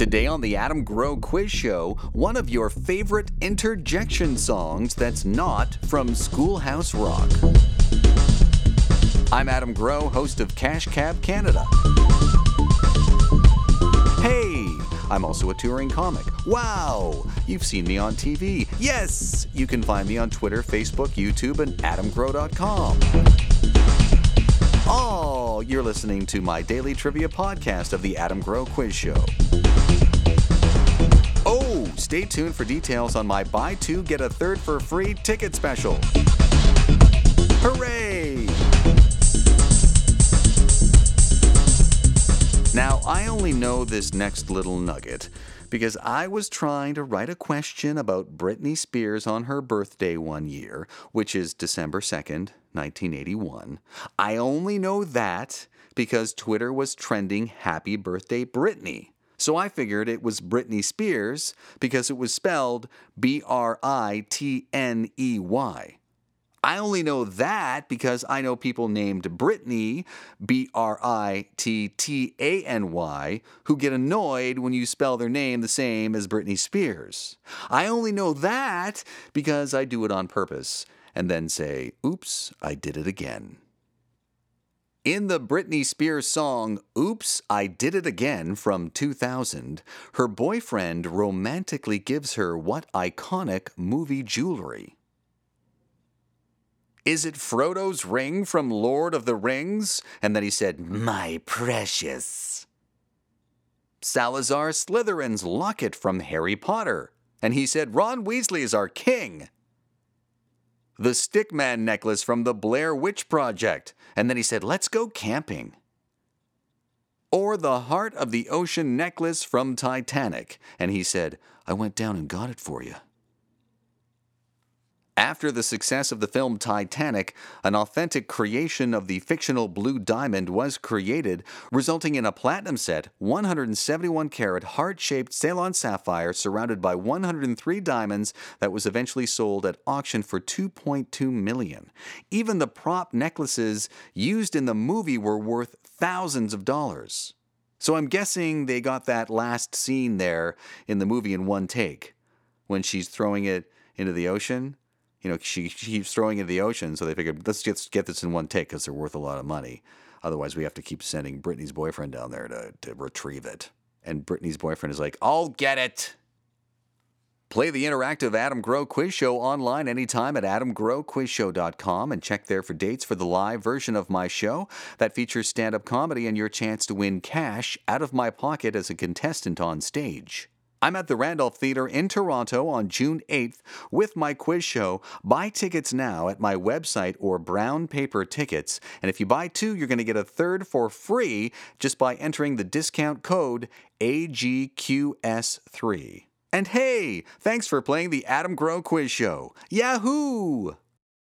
Today on the Adam Grow Quiz Show, one of your favorite interjection songs that's not from Schoolhouse Rock. I'm Adam Grow, host of Cash Cab Canada. Hey, I'm also a touring comic. Wow, you've seen me on TV. Yes, you can find me on Twitter, Facebook, YouTube, and adamgrow.com. Oh, you're listening to my daily trivia podcast of the Adam Grow Quiz Show. Oh, stay tuned for details on my buy two, get a third for free ticket special. Hooray! Now, I only know this next little nugget because I was trying to write a question about Britney Spears on her birthday one year, which is December 2nd, 1981. I only know that because Twitter was trending Happy Birthday Britney. So I figured it was Britney Spears because it was spelled Britney. I only know that because I know people named Britney, Brittany, who get annoyed when you spell their name the same as Britney Spears. I only know that because I do it on purpose and then say, oops, I did it again. In the Britney Spears song, Oops, I Did It Again from 2000, her boyfriend romantically gives her what iconic movie jewelry? Is it Frodo's ring from Lord of the Rings? And then he said, my precious. Salazar Slytherin's locket from Harry Potter. And he said, Ron Weasley is our king. The Stickman necklace from the Blair Witch Project. And then he said, let's go camping. Or the Heart of the Ocean necklace from Titanic. And he said, I went down and got it for you. After the success of the film Titanic, an authentic creation of the fictional Blue Diamond was created, resulting in a platinum set, 171-carat heart-shaped Ceylon sapphire surrounded by 103 diamonds that was eventually sold at auction for $2.2 million. Even the prop necklaces used in the movie were worth thousands of dollars. So I'm guessing they got that last scene there in the movie in one take, when she's throwing it into the ocean. You know, she keeps throwing it in the ocean, so they figured, let's just get this in one take because they're worth a lot of money. Otherwise, we have to keep sending Britney's boyfriend down there to retrieve it. And Britney's boyfriend is like, I'll get it. Play the interactive Adam Grow Quiz Show online anytime at adamgrowquizshow.com and check there for dates for the live version of my show that features stand-up comedy and your chance to win cash out of my pocket as a contestant on stage. I'm at the Randolph Theatre in Toronto on June 8th with my quiz show. Buy tickets now at my website or Brown Paper Tickets. And if you buy two, you're going to get a third for free just by entering the discount code AGQS3. And hey, thanks for playing the Adam Grow Quiz Show. Yahoo!